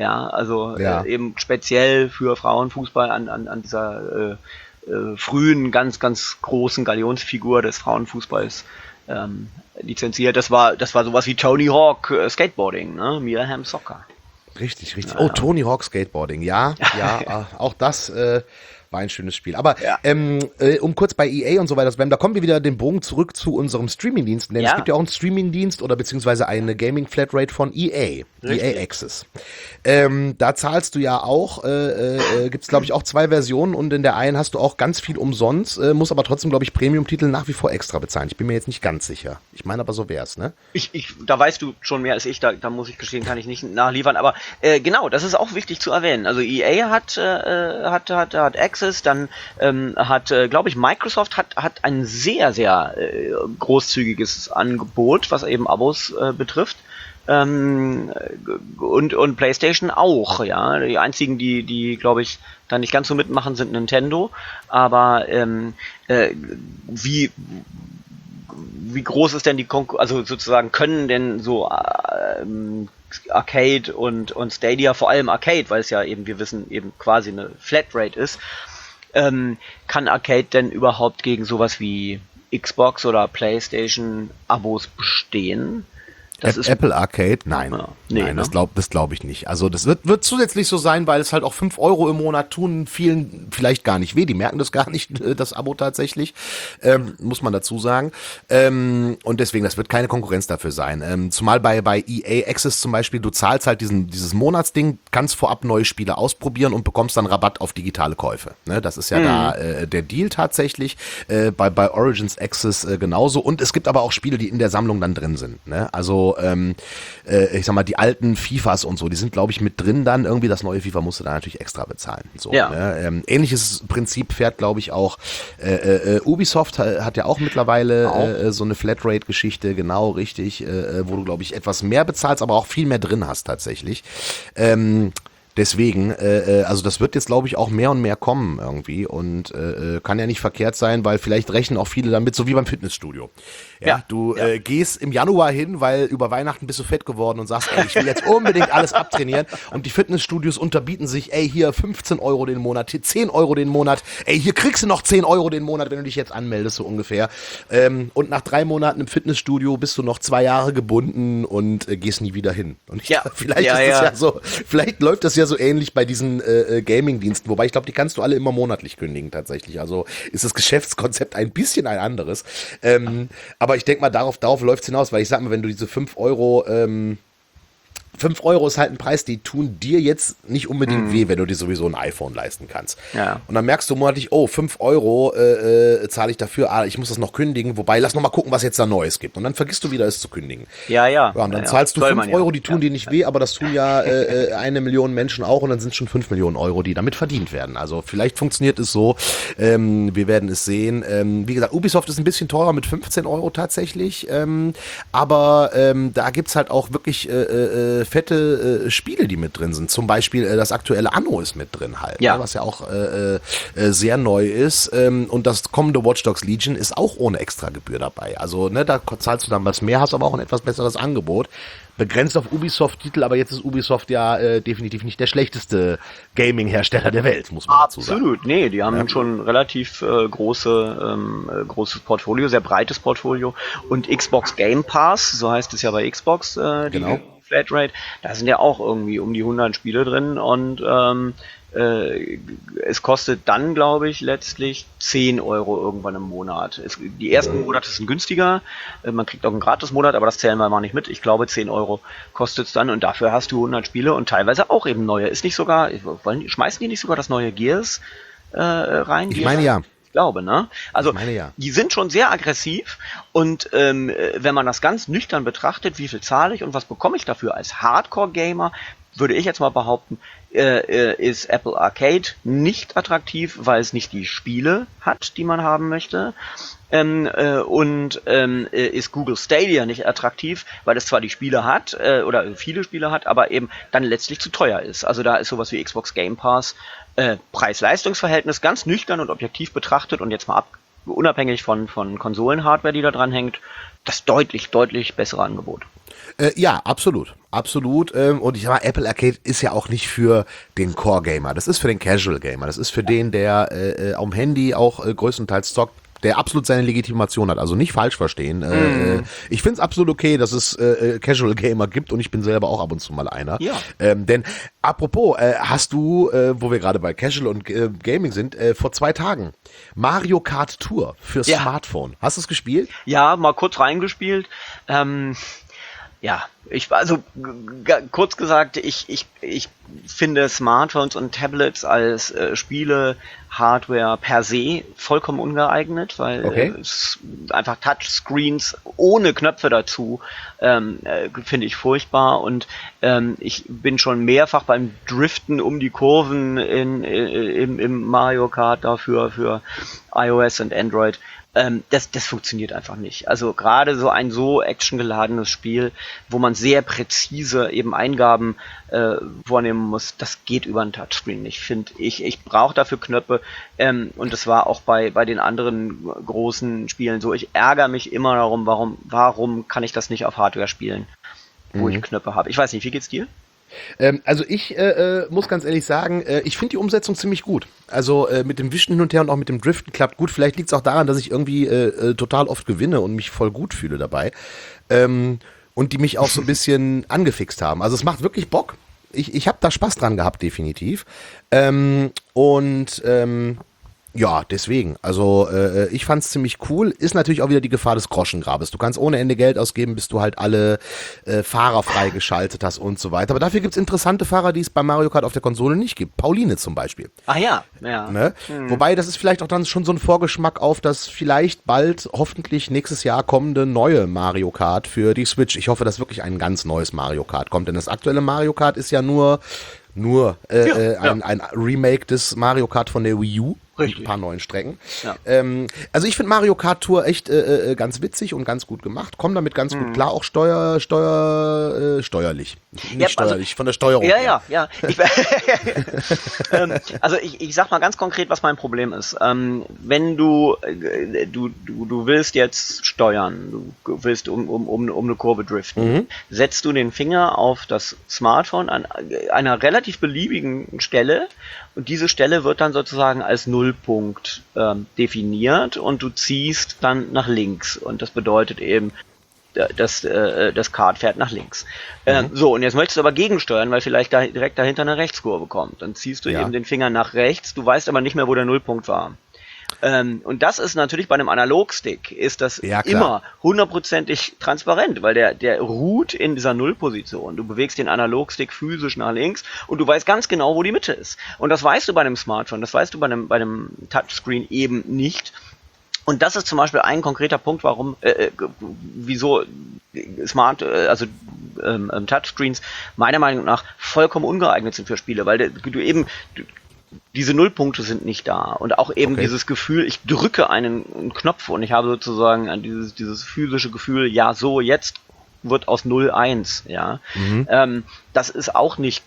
eben speziell für Frauenfußball an dieser frühen, ganz, ganz großen Galionsfigur des Frauenfußballs lizenziert. Das war sowas wie Tony Hawk Skateboarding, ne? Mia Hamm Soccer. Richtig. Oh, Tony Hawk Skateboarding, auch das war ein schönes Spiel. Aber um kurz bei EA und so weiter zu bleiben, da kommen wir wieder den Bogen zurück zu unserem Streamingdienst. Denn es gibt ja auch einen Streamingdienst oder beziehungsweise eine Gaming-Flatrate von EA. EA Access. Da zahlst du ja auch, gibt's glaube ich auch 2 Versionen und in der einen hast du auch ganz viel umsonst, musst aber trotzdem glaube ich Premium-Titel nach wie vor extra bezahlen. Ich bin mir jetzt nicht ganz sicher. Ich meine aber so wär's, ne? Da weißt du schon mehr als ich, da muss ich gestehen, kann ich nicht nachliefern, aber genau, das ist auch wichtig zu erwähnen. Also EA hat Access, dann hat, glaube ich, Microsoft hat ein sehr, sehr großzügiges Angebot, was eben Abos betrifft. Und PlayStation auch, ja. Die einzigen, die glaube ich, da nicht ganz so mitmachen, sind Nintendo. Aber wie groß ist denn die Konkurrenz, also sozusagen können denn so Arcade und Stadia, vor allem Arcade, weil es ja eben, wir wissen, eben quasi eine Flatrate ist, kann Arcade denn überhaupt gegen sowas wie Xbox oder PlayStation Abos bestehen? Apple Arcade? Nein. Ja, nein, ne? Das glaube ich nicht. Also das wird zusätzlich so sein, weil es halt auch 5 € im Monat tun vielen vielleicht gar nicht weh. Die merken das gar nicht, das Abo tatsächlich. Muss man dazu sagen. Und deswegen, das wird keine Konkurrenz dafür sein. Zumal bei EA Access zum Beispiel, du zahlst halt dieses Monatsding, kannst vorab neue Spiele ausprobieren und bekommst dann Rabatt auf digitale Käufe. Ne? Das ist ja da der Deal tatsächlich. Bei Origins Access genauso. Und es gibt aber auch Spiele, die in der Sammlung dann drin sind. Ne? Also ich sag mal, die alten FIFAs und so, die sind, glaube ich, mit drin dann. Irgendwie das neue FIFA musst du da natürlich extra bezahlen. So, ja. Ne? Ähnliches Prinzip fährt, glaube ich, auch Ubisoft hat ja auch mittlerweile so eine Flatrate-Geschichte, genau, richtig, wo du, glaube ich, etwas mehr bezahlst, aber auch viel mehr drin hast tatsächlich. Deswegen, also das wird jetzt, glaube ich, auch mehr und mehr kommen irgendwie und kann ja nicht verkehrt sein, weil vielleicht rechnen auch viele damit, so wie beim Fitnessstudio. Ja, du gehst im Januar hin, weil über Weihnachten bist du fett geworden und sagst, ey, ich will jetzt unbedingt alles abtrainieren und die Fitnessstudios unterbieten sich, ey, hier 15 Euro den Monat, hier 10 Euro den Monat, ey, hier kriegst du noch 10 Euro den Monat, wenn du dich jetzt anmeldest, so ungefähr. Und nach 3 Monaten im Fitnessstudio bist du noch 2 Jahre gebunden und gehst nie wieder hin. Und vielleicht ist das ja so, vielleicht läuft das ja so ähnlich bei diesen Gaming-Diensten, wobei ich glaube, die kannst du alle immer monatlich kündigen tatsächlich. Also ist das Geschäftskonzept ein bisschen ein anderes. Aber ich denke mal, darauf läuft es hinaus, weil ich sag mal, wenn du diese 5 Euro 5 Euro ist halt ein Preis, die tun dir jetzt nicht unbedingt weh, wenn du dir sowieso ein iPhone leisten kannst. Ja. Und dann merkst du monatlich, oh, 5 Euro zahle ich dafür, ich muss das noch kündigen, wobei, lass noch mal gucken, was jetzt da Neues gibt. Und dann vergisst du wieder, es zu kündigen. Ja, und dann zahlst du 5 Euro, die tun dir nicht weh, aber das tun ja 1 Million Menschen auch und dann sind es schon 5 Millionen Euro, die damit verdient werden. Also vielleicht funktioniert es so, wir werden es sehen. Wie gesagt, Ubisoft ist ein bisschen teurer mit 15 Euro tatsächlich, aber da gibt's halt auch wirklich fette Spiele, die mit drin sind. Zum Beispiel das aktuelle Anno ist mit drin halt, ne, was ja auch sehr neu ist. Und das kommende Watch Dogs Legion ist auch ohne extra Gebühr dabei. Also ne, da zahlst du dann was mehr, hast aber auch ein etwas besseres Angebot. Begrenzt auf Ubisoft-Titel, aber jetzt ist Ubisoft ja definitiv nicht der schlechteste Gaming-Hersteller der Welt, muss man dazu sagen. Absolut, nee, die haben schon relativ großes Portfolio, sehr breites Portfolio. Und Xbox Game Pass, so heißt es ja bei Xbox, die Flatrate, da sind ja auch irgendwie um die 100 Spiele drin und es kostet dann, glaube ich, letztlich 10 Euro irgendwann im Monat. Die ersten Monate sind günstiger, man kriegt auch einen Gratis-Monat, aber das zählen wir mal nicht mit. Ich glaube, 10 Euro kostet es dann und dafür hast du 100 Spiele und teilweise auch eben neue. Ist nicht sogar, schmeißen die nicht sogar das neue Gears rein? Ich meine ja. Ich glaube, ne? Also, die sind schon sehr aggressiv und wenn man das ganz nüchtern betrachtet, wie viel zahle ich und was bekomme ich dafür als Hardcore-Gamer, würde ich jetzt mal behaupten, ist Apple Arcade nicht attraktiv, weil es nicht die Spiele hat, die man haben möchte. Ist Google Stadia nicht attraktiv, weil es zwar die Spiele hat, oder viele Spiele hat, aber eben dann letztlich zu teuer ist. Also da ist sowas wie Xbox Game Pass, Preis-Leistungs-Verhältnis ganz nüchtern und objektiv betrachtet und jetzt mal unabhängig von Konsolen-Hardware, die da dran hängt, das deutlich bessere Angebot. Ja, absolut. Und ich sag mal, Apple Arcade ist ja auch nicht für den Core-Gamer. Das ist für den Casual-Gamer. Das ist für den, der am Handy auch größtenteils zockt, der absolut seine Legitimation hat. Also nicht falsch verstehen. Ich find's absolut okay, dass es Casual Gamer gibt und ich bin selber auch ab und zu mal einer. Ja. Denn apropos, hast du, wo wir gerade bei Casual und Gaming sind, vor 2 Tagen Mario Kart Tour für Smartphone. Hast du es gespielt? Ja, mal kurz reingespielt. Kurz gesagt, ich finde Smartphones und Tablets als Spiele-Hardware per se vollkommen ungeeignet, weil einfach Touchscreens ohne Knöpfe dazu finde ich furchtbar und ich bin schon mehrfach beim Driften um die Kurven im Mario Kart dafür für iOS und Android. Das funktioniert einfach nicht. Also gerade so ein so actiongeladenes Spiel, wo man sehr präzise eben Eingaben vornehmen muss, das geht über ein Touchscreen nicht, finde ich. Ich brauche dafür Knöpfe und das war auch bei den anderen großen Spielen so. Ich ärgere mich immer darum, warum kann ich das nicht auf Hardware spielen, wo ich Knöpfe habe. Ich weiß nicht, wie geht's dir? Also ich muss ganz ehrlich sagen, ich finde die Umsetzung ziemlich gut. Also mit dem Wischen hin und her und auch mit dem Driften klappt gut. Vielleicht liegt es auch daran, dass ich irgendwie total oft gewinne und mich voll gut fühle dabei. Und die mich auch so ein bisschen angefixt haben. Also es macht wirklich Bock. Ich habe da Spaß dran gehabt, definitiv. Ja, deswegen. Also ich fand's ziemlich cool. Ist natürlich auch wieder die Gefahr des Groschengrabes. Du kannst ohne Ende Geld ausgeben, bis du halt alle Fahrer freigeschaltet hast und so weiter. Aber dafür gibt's interessante Fahrer, die es bei Mario Kart auf der Konsole nicht gibt. Pauline zum Beispiel. Ach ja. Ne? Wobei, das ist vielleicht auch dann schon so ein Vorgeschmack auf das vielleicht bald, hoffentlich nächstes Jahr kommende neue Mario Kart für die Switch. Ich hoffe, dass wirklich ein ganz neues Mario Kart kommt. Denn das aktuelle Mario Kart ist ja nur ein Remake des Mario Kart von der Wii U. Richtig. Mit ein paar neuen Strecken. Ja. Also ich finde Mario Kart Tour echt ganz witzig und ganz gut gemacht. Komm damit ganz gut klar, auch steuerlich. Nicht Ja, steuerlich, von der Steuerung her. Ja. Also ich sag mal ganz konkret, was mein Problem ist. Wenn du willst jetzt steuern, du willst um eine Kurve driften, setzt du den Finger auf das Smartphone an einer relativ beliebigen Stelle und diese Stelle wird dann sozusagen als Nullpunkt definiert und du ziehst dann nach links und das bedeutet eben, das Kart fährt nach links. So, und jetzt möchtest du aber gegensteuern, weil vielleicht direkt dahinter eine Rechtskurve kommt. Dann ziehst du eben den Finger nach rechts, du weißt aber nicht mehr, wo der Nullpunkt war. Und das ist natürlich bei einem Analogstick, ist das immer hundertprozentig transparent, weil der ruht in dieser Nullposition. Du bewegst den Analogstick physisch nach links und du weißt ganz genau, wo die Mitte ist. Und das weißt du bei einem Smartphone, das weißt du bei einem Touchscreen eben nicht. Und das ist zum Beispiel ein konkreter Punkt, wieso Touchscreens meiner Meinung nach vollkommen ungeeignet sind für Spiele, weil diese Nullpunkte sind nicht da und auch eben dieses Gefühl, ich drücke einen Knopf und ich habe sozusagen dieses physische Gefühl, ja so, jetzt wird aus 0 1, ja. Das ist auch nicht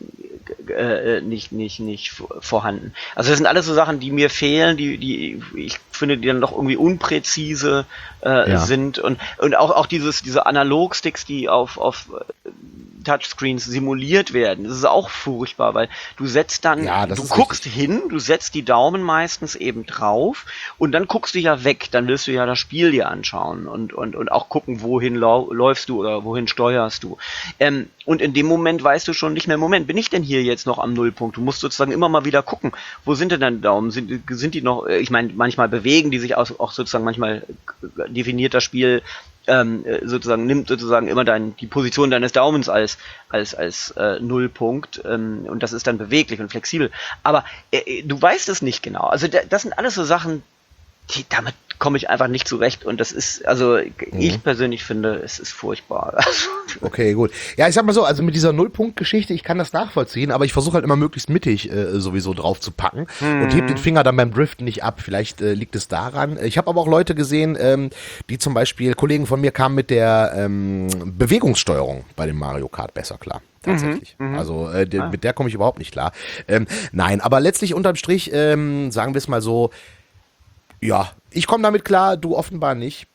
vorhanden. Also das sind alles so Sachen, die mir fehlen, die ich finde, die dann doch irgendwie unpräzise sind und auch diese Analogsticks, die auf Touchscreens simuliert werden. Das ist auch furchtbar, weil du setzt dann, du guckst hin, du setzt die Daumen meistens eben drauf und dann guckst du ja weg, dann willst du ja das Spiel dir anschauen und auch gucken, wohin läufst du oder wohin steuerst du. Und in dem Moment weißt du schon nicht mehr, Moment, bin ich denn hier jetzt noch am Nullpunkt? Du musst sozusagen immer mal wieder gucken, wo sind denn deine Daumen? Sind die noch, ich meine, manchmal bewegen die sich auch sozusagen, manchmal definiert das Spiel nimmt sozusagen immer die Position deines Daumens als Nullpunkt und das ist dann beweglich und flexibel. Aber du weißt es nicht genau. Also das sind alles so Sachen, damit komme ich einfach nicht zurecht und das ist, also ich persönlich finde, es ist furchtbar. Okay, gut. Ja, ich sag mal so, also mit dieser Nullpunkt-Geschichte, ich kann das nachvollziehen, aber ich versuche halt immer möglichst mittig sowieso drauf zu packen und heb den Finger dann beim Driften nicht ab. Vielleicht liegt es daran. Ich habe aber auch Leute gesehen, die zum Beispiel, Kollegen von mir kamen mit der Bewegungssteuerung bei dem Mario Kart besser klar. Tatsächlich. Also mit der komme ich überhaupt nicht klar. Nein, aber letztlich unterm Strich, sagen wir es mal so, ja, ich komme damit klar, du offenbar nicht.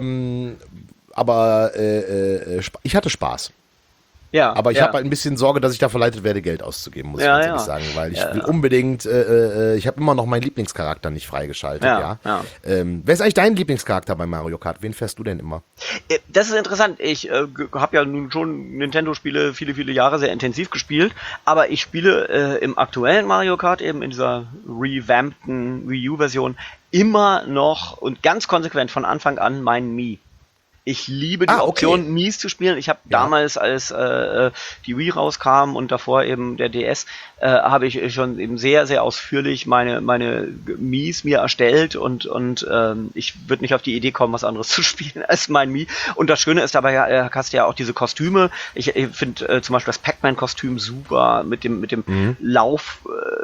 Aber ich hatte Spaß. Ja. Aber ich habe halt ein bisschen Sorge, dass ich da verleitet werde, Geld auszugeben, muss ich ganz ehrlich sagen. Weil ich will unbedingt, ich habe immer noch meinen Lieblingscharakter nicht freigeschaltet. Wer ist eigentlich dein Lieblingscharakter bei Mario Kart? Wen fährst du denn immer? Das ist interessant. Ich habe ja nun schon Nintendo-Spiele viele, viele Jahre sehr intensiv gespielt, aber ich spiele im aktuellen Mario Kart, eben in dieser revampten Wii U-Version, immer noch und ganz konsequent von Anfang an meinen Mii. Ich liebe die Option, Mies zu spielen. Ich habe damals, als die Wii rauskam und davor eben der DS, habe ich schon eben sehr, sehr ausführlich meine Mies mir erstellt und ich würde nicht auf die Idee kommen, was anderes zu spielen als mein Mii. Und das Schöne ist dabei, hast du ja auch diese Kostüme. Ich finde zum Beispiel das Pac-Man-Kostüm super mit dem Lauf,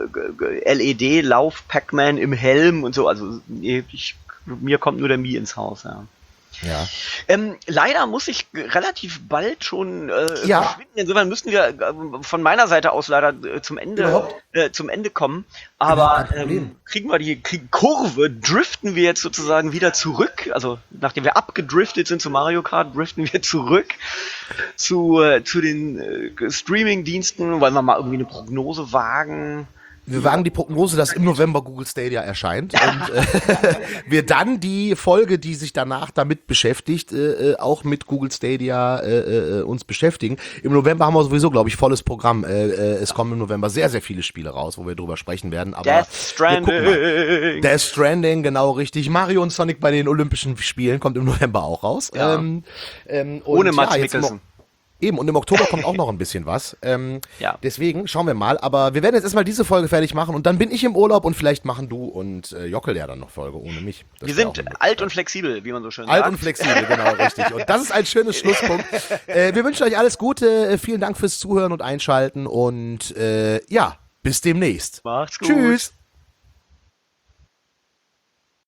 LED-Lauf Pac-Man im Helm und so. Also mir kommt nur der Mii ins Haus, ja. Ja. Leider muss ich relativ bald schon verschwinden. Insofern müssen wir von meiner Seite aus leider zum Ende kommen. Aber kriegen wir die Kurve, driften wir jetzt sozusagen wieder zurück. Also nachdem wir abgedriftet sind zu Mario Kart, driften wir zurück zu den Streaming-Diensten. Wollen wir mal irgendwie eine Prognose wagen? Wir wagen die Prognose, dass im November Google Stadia erscheint und wir dann die Folge, die sich danach damit beschäftigt, auch mit Google Stadia uns beschäftigen. Im November haben wir sowieso, glaube ich, volles Programm. Es kommen im November sehr, sehr viele Spiele raus, wo wir drüber sprechen werden. Aber Death Stranding. Death Stranding, genau richtig. Mario und Sonic bei den Olympischen Spielen kommt im November auch raus. Ja. Ohne Mats Mikkelsen. Eben, und im Oktober kommt auch noch ein bisschen was. Deswegen schauen wir mal. Aber wir werden jetzt erstmal diese Folge fertig machen und dann bin ich im Urlaub und vielleicht machen du und Jockel ja dann noch Folge ohne mich. Wir sind alt und flexibel, wie man so schön sagt. Alt und flexibel, genau, richtig. Und das ist ein schönes Schlusspunkt. Wir wünschen euch alles Gute. Vielen Dank fürs Zuhören und Einschalten und bis demnächst. Macht's gut. Tschüss.